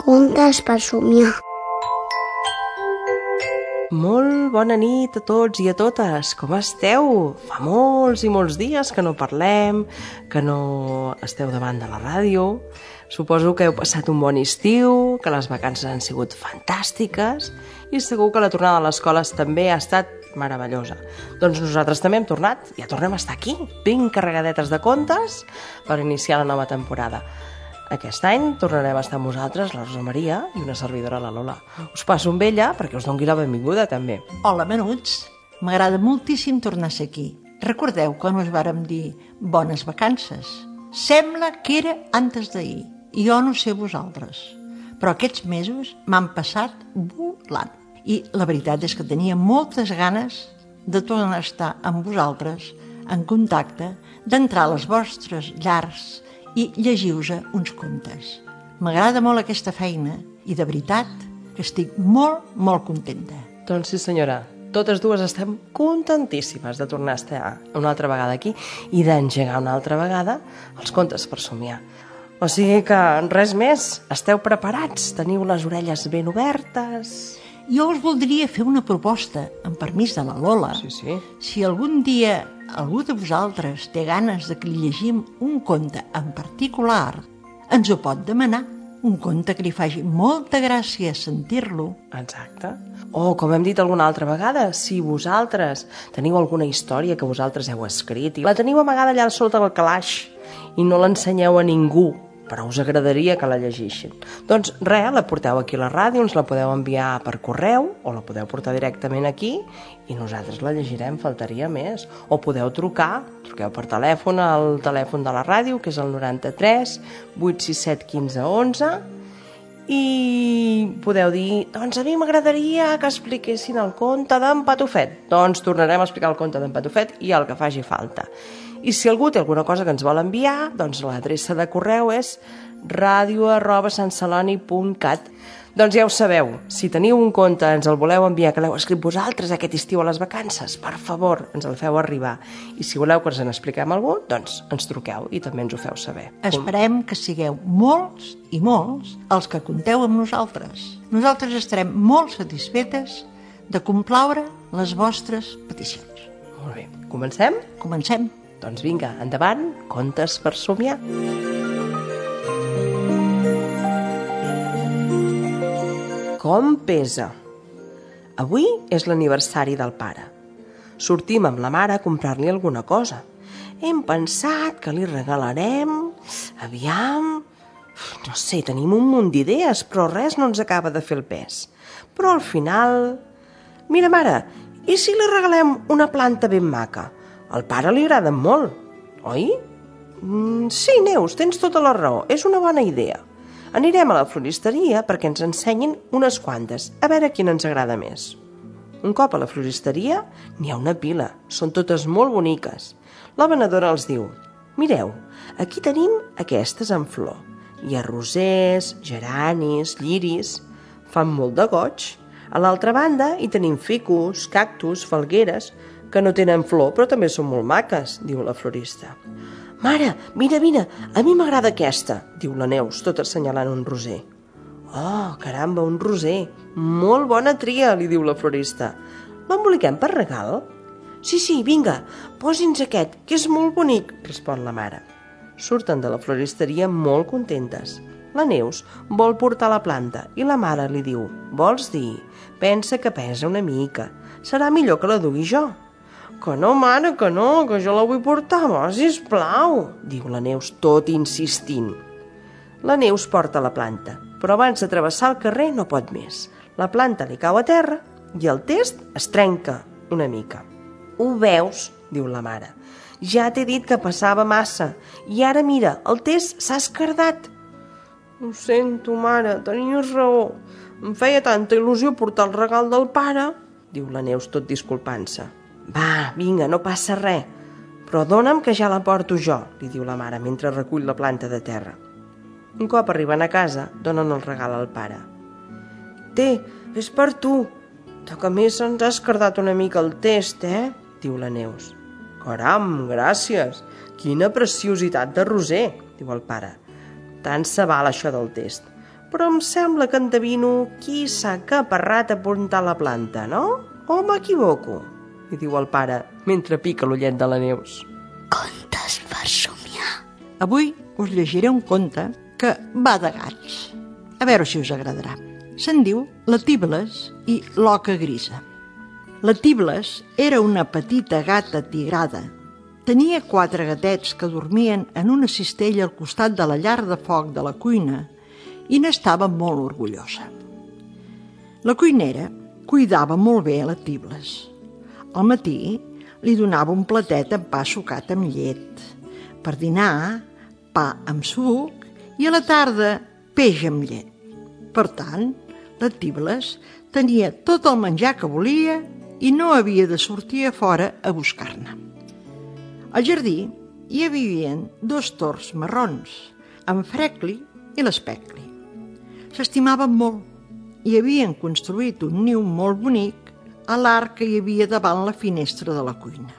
Contes per somiar. Molt bona nit a tots i a totes. Com esteu? Fa molts i molts dies que no parlem, que no esteu davant de la ràdio. Suposo que heu passat un bon estiu, que les vacances han sigut fantàstiques i segur que la tornada a l'escola també ha estat meravellosa. Doncs nosaltres també hem tornat, ja tornem a estar aquí, ben carregadetes de contes per iniciar la nova temporada. Aquest any tornarem a estar amb vosaltres, la Rosa Maria i una servidora, la Lola. Us passo amb ella perquè us doni la benvinguda també. Hola, menuts. M'agrada moltíssim tornar a ser aquí. Recordeu quan us vàrem dir bones vacances? Sembla que era antes d'ahir, i jo no sé vosaltres. Però aquests mesos m'han passat volant. I la veritat és que tenia moltes ganes de tornar a estar amb vosaltres, en contacte, d'entrar a les vostres llars i llegir-vos uns contes. M'agrada molt aquesta feina i de veritat que estic molt, molt contenta. Doncs sí, senyora, totes dues estem contentíssimes de tornar a estar una altra vegada aquí i d'engegar una altra vegada els contes per somiar. O sigui que res més, esteu preparats? Teniu les orelles ben obertes? Jo us voldria fer una proposta, amb permís de la Lola. Sí. Si algun dia algú de vosaltres té ganes de que li llegim un conte en particular, ens ho pot demanar. Un conte que li faci molta gràcia sentir-lo. Exacte. O, com hem dit alguna altra vegada, si vosaltres teniu alguna història que vosaltres heu escrit i la teniu amagada allà sota el calaix i no l'ensenyeu a ningú, però us agradaria que la llegeixin. Doncs res, la porteu aquí a la ràdio, ens la podeu enviar per correu o la podeu portar directament aquí i nosaltres la llegirem, faltaria més. O podeu truqueu per telèfon al telèfon de la ràdio, que és el 93 867 15 11, i podeu dir, doncs a mi m'agradaria que expliquessin el conte d'en Patufet. Doncs tornarem a explicar el conte d'en Patufet i el que faci falta. I si algú té alguna cosa que ens vol enviar, doncs l'adreça de correu és radio@santceloni.cat. Doncs ja ho sabeu, si teniu un conte, ens el voleu enviar, que l'heu escrit vosaltres aquest estiu a les vacances, per favor, ens el feu arribar. I si voleu que ens en expliquem algun, doncs ens truqueu i també ens ho feu saber. Esperem que sigueu molts i molts els que compteu amb nosaltres. Nosaltres estarem molt satisfetes de complaure les vostres peticions. Molt bé, comencem? Comencem. Doncs vinga, endavant, contes per somiar. Com pesa? Avui és l'aniversari del pare. Sortim amb la mare a comprar-li alguna cosa. Hem pensat que li regalarem... Aviam... No sé, tenim un munt d'idees, però res no ens acaba de fer el pes. Però al final... Mira, mare, i si li regalem una planta ben maca? Al pare li agraden molt, oi? Sí, Neus, tens tota la raó, és una bona idea. Anirem a la floristeria perquè ens ensenyin unes quantes, a veure quina ens agrada més. Un cop a la floristeria n'hi ha una pila, són totes molt boniques. La venedora els diu, mireu, aquí tenim aquestes en flor. Hi ha rosers, geranis, lliris, fan molt de goig. A l'altra banda hi tenim ficus, cactus, falgueres, que no tenen flor, però també són molt maques, diu la florista. Mare, mira, a mi m'agrada aquesta, diu la Neus, tot assenyalant un roser. Oh, caramba, un roser, molt bona tria, li diu la florista. L'emboliquem per regal? Sí, vinga, posi'ns aquest, que és molt bonic, respon la mare. Surten de la floristeria molt contentes. La Neus vol portar la planta i la mare li diu, vols dir, pensa que pesa una mica, serà millor que la dugui jo. Que no, mare, que no, que jo la vull portar, sisplau, diu la Neus tot insistint. La Neus porta la planta, però abans de travessar el carrer no pot més. La planta li cau a terra i el test es trenca una mica. Ho veus, diu la mare, ja t'he dit que passava massa i ara mira, el test s'ha esquerdat. Ho sento, mare, tenies raó. Em feia tanta il·lusió portar el regal del pare, diu la Neus tot disculpant-se. Va, vinga, no passa res, però dona'm que ja la porto jo, li diu la mare mentre recull la planta de terra. Un cop arriben a casa, donen el regal al pare. Té, és per tu, que a més se'ns ha esquerdat una mica el test, diu la Neus. Caram, gràcies, quina preciositat de roser, diu el pare. Tant se val això del test. Però em sembla que endevino qui s'ha acaparrat a portar la planta, no? O m'equivoco? Li diu el pare, mentre pica l'ullet de la Neus. Contes per somiar. Avui us llegiré un conte que va de gats. A veure si us agradarà. Se'n diu La Tibles i l'Oca Grisa. La Tibles era una petita gata tigrada. Tenia 4 gatets que dormien en una cistella al costat de la llar de foc de la cuina i n'estava molt orgullosa. La cuinera cuidava molt bé la Tibles. Al matí li donava un platet amb pa sucat amb llet. Per dinar, pa amb suc i a la tarda peix amb llet. Per tant, la Tibles tenia tot el menjar que volia i no havia de sortir a fora a buscar-ne. Al jardí hi vivien 2 tords marrons, en Frecli i l'Especli. S'estimaven molt i havien construït un niu molt bonic a l'arc que hi havia davant la finestra de la cuina.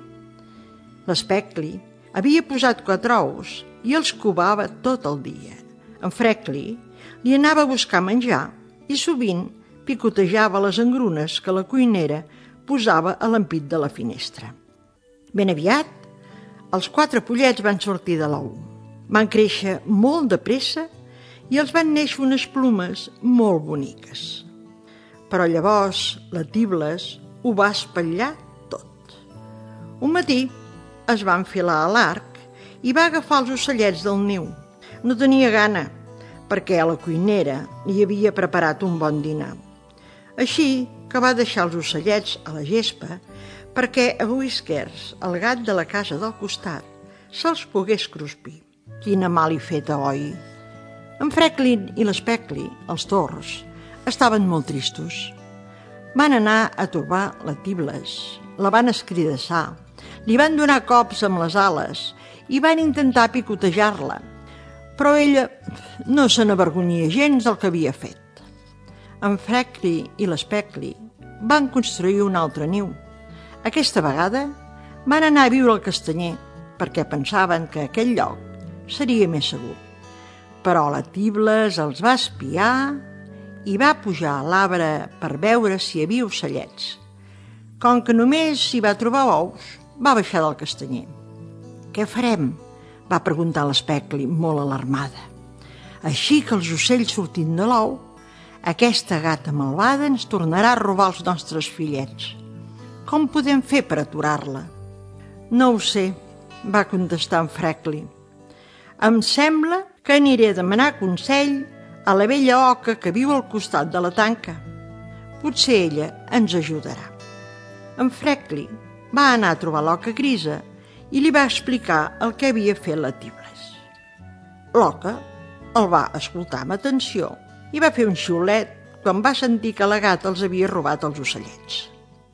L'Especli havia posat 4 ous i els covava tot el dia. En Frecli li anava a buscar menjar i sovint picotejava les engrunes que la cuinera posava a l'ampit de la finestra. Ben aviat, els 4 pollets van sortir de l'ou. Van créixer molt de pressa i els van néixer unes plomes molt boniques. Però llavors la Tibles ho va espatllar tot. Un matí es va enfilar a l'arc i va agafar els ocellets del niu. No tenia gana, perquè a la cuinera li havia preparat un bon dinar. Així que va deixar els ocellets a la gespa perquè a Whiskers, el gat de la casa del costat, se'ls pogués cruspir. Quina mal hi feta, oi? En Frecklin i l'Especli, els tords, estaven molt tristos. Van anar a trobar la Tibles, la van escridassar, li van donar cops amb les ales i van intentar picotejar-la, però ella no se n'avergonyia gens del que havia fet. En Frecli i l'Especli van construir un altre niu. Aquesta vegada van anar a viure al castanyer perquè pensaven que aquell lloc seria més segur. Però la Tibles els va espiar i va pujar a l'arbre per veure si hi havia ocellets. Com que només s'hi va trobar ous, va baixar del castanyer. «Què farem?», va preguntar l'Especli, molt alarmada. «Així que els ocells sortint de l'ou, aquesta gata malvada ens tornarà a robar els nostres fillets. Com podem fer per aturar-la?» «No ho sé», va contestar en Frecli. «Em sembla que aniré a demanar consell a la vella oca que viu al costat de la tanca. Potser ella ens ajudarà». En Frecli va anar a trobar l'oca grisa i li va explicar el que havia fet la Tibles. L'oca el va escoltar amb atenció i va fer un xiulet quan va sentir que la gata els havia robat els ocellets.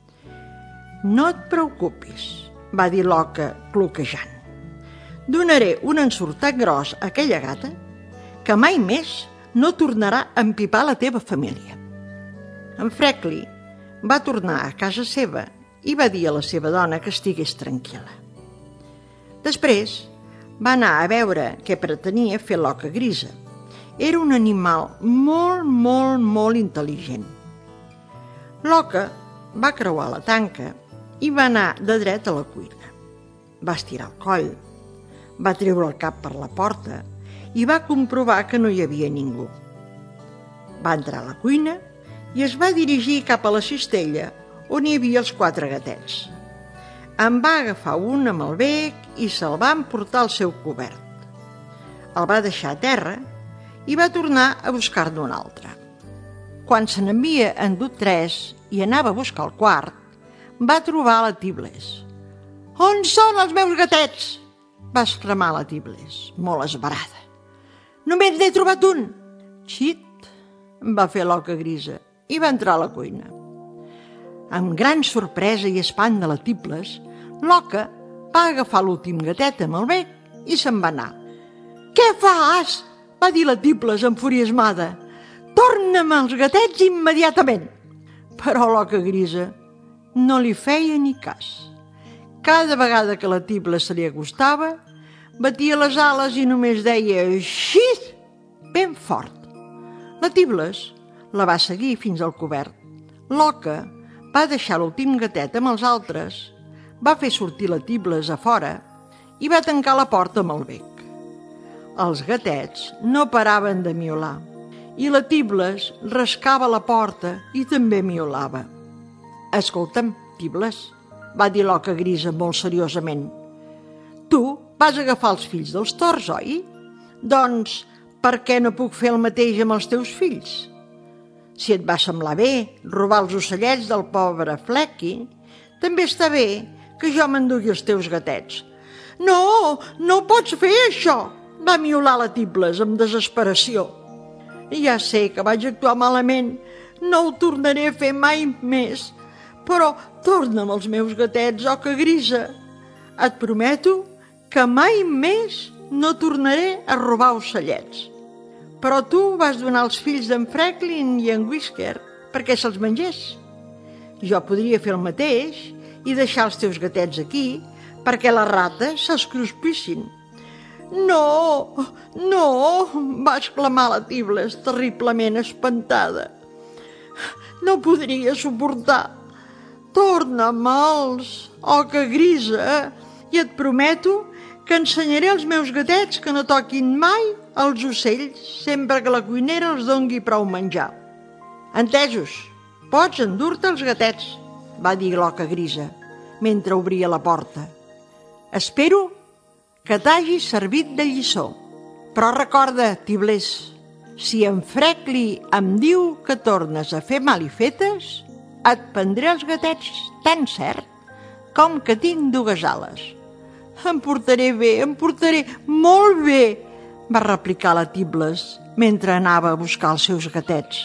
«No et preocupis», va dir l'oca cloquejant. «Donaré un ensortat gros a aquella gata que mai més no tornarà a empipar la teva família». En Frecli va tornar a casa seva i va dir a la seva dona que estigués tranquil·la. Després va anar a veure què pretenia fer l'oca grisa. Era un animal molt intel·ligent. L'oca va creuar la tanca i va anar de dret a la cuina. Va estirar el coll, va treure el cap per la porta i va comprovar que no hi havia ningú. Va entrar a la cuina i es va dirigir cap a la cistella on hi havia els 4 gatets. En va agafar un amb el bec i se'l va emportar al seu cobert. El va deixar a terra i va tornar a buscar-ne un altre. Quan se n'havia endut 3 i anava a buscar el quart, va trobar la Tibles. «On són els meus gatets?», va exclamar la Tibles, molt esverada. «Només n'he trobat un!» «Xit!», va fer l'oca grisa i va entrar a la cuina. Amb gran sorpresa i espant de la Tibles, l'oca va agafar l'últim gatet amb el bec i se'n va anar. «Què fas?», va dir la Tibles enfuriasmada. «Torna'm els gatets immediatament!» Però l'oca grisa no li feia ni cas. Cada vegada que la Tibles se li acostava, batia les ales i només deia «xit!» ben fort. La Tibles la va seguir fins al cobert. L'Oca va deixar l'últim gatet amb els altres, va fer sortir la Tibles a fora i va tancar la porta amb el bec. Els gatets no paraven de miolar i la Tibles rascava la porta i també miolava. «Escolta'm, Tibles», va dir l'Oca Grisa molt seriosament, «tu vas agafar els fills dels tords, oi? Doncs per què no puc fer el mateix amb els teus fills? Si et va semblar bé robar els ocellets del pobre Flequi, també està bé que jo m'endugui els teus gatets». «No, no pots fer això!» va miolar la Tibles amb desesperació. «Ja sé que vaig actuar malament, no ho tornaré a fer mai més, però torna'm els meus gatets, Oca Grisa. Et prometo que mai més no tornaré a robar ocellets. Però tu vas donar els fills d'en Franklin i en Whisker perquè se'ls mengés. Jo podria fer el mateix i deixar els teus gatets aquí perquè les rates se'ls cruspissin». «No, no!» va exclamar la Tibles, terriblement espantada. «No podria suportar. Torna'm-els, Oca Grisa, i et prometo que ensenyaré als meus gatets que no toquin mai els ocells sempre que la cuinera els dongui prou menjar». «Entesos, pots endur-te els gatets», va dir l'Oca Grisa, mentre obria la porta. «Espero que t'hagi servit de lliçó. Però recorda, Tibles, si en Frecli em diu que tornes a fer malifetes, et prendré els gatets tan cert com que tinc dues ales». «Em portaré bé, em portaré molt bé», va replicar la Tibles mentre anava a buscar els seus gatets.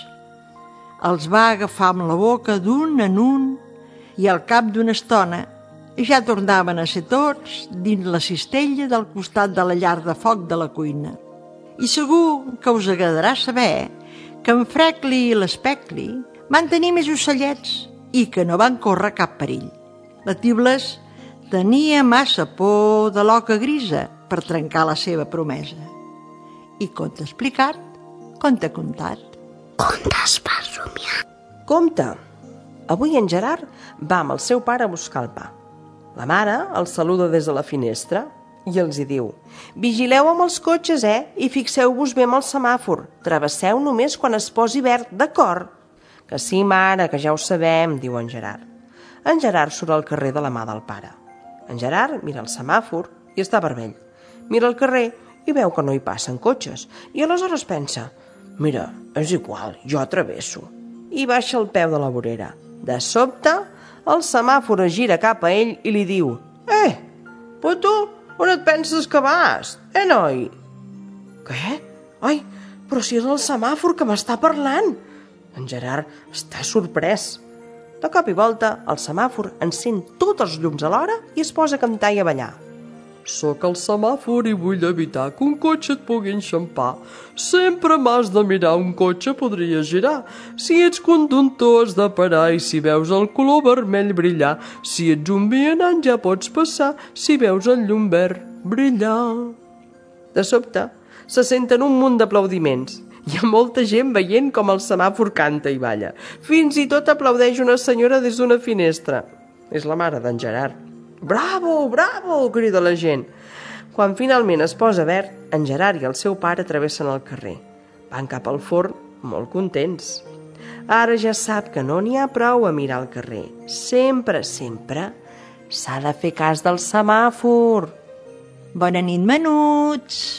Els va agafar amb la boca d'un en un i al cap d'una estona ja tornaven a ser tots dins la cistella del costat de la llar de foc de la cuina. I segur que us agradarà saber que en Frecli i l'Especli van tenir més ocellets i que no van córrer cap perill. La Tibles tenia massa por de l'Oca Grisa per trencar la seva promesa. I conte explicat, conte contat. Contes per somiar. Compte! Avui en Gerard va amb el seu pare a buscar el pa. La mare els saluda des de la finestra i els hi diu: «Vigileu amb els cotxes, i fixeu-vos bé amb el semàfor. Travesseu només quan es posi verd, d'acord?» «Que sí, mare, que ja ho sabem», diu en Gerard. En Gerard surt al carrer de la mà del pare. En Gerard mira el semàfor i està vermell. Mira el carrer i veu que no hi passen cotxes. I aleshores pensa: «Mira, és igual, jo travesso». I baixa el peu de la vorera. De sobte, el semàfor es gira cap a ell i li diu: «Però tu, on et penses que vas? Noi?» «Què? Ai, però si és el semàfor que m'està parlant!» En Gerard està sorprès. De cop i volta, el semàfor encén tots els llums alhora i es posa a cantar i a ballar. «Soc el semàfor i vull evitar que un cotxe et pugui enxampar. Sempre m'has de mirar, un cotxe podria girar. Si ets conductor has de parar i si veus el color vermell brillar. Si ets un vianant ja pots passar si veus el llum verd brillar». De sobte, se senten un munt d'aplaudiments. Hi ha molta gent veient com el semàfor canta i balla. Fins i tot aplaudeix una senyora des d'una finestra. És la mare d'en Gerard. «Bravo, bravo!» crida la gent. Quan finalment es posa verd, en Gerard i el seu pare travessen el carrer. Van cap al forn molt contents. Ara ja sap que no n'hi ha prou a mirar el carrer. Sempre, sempre s'ha de fer cas del semàfor. Bona nit, menuts!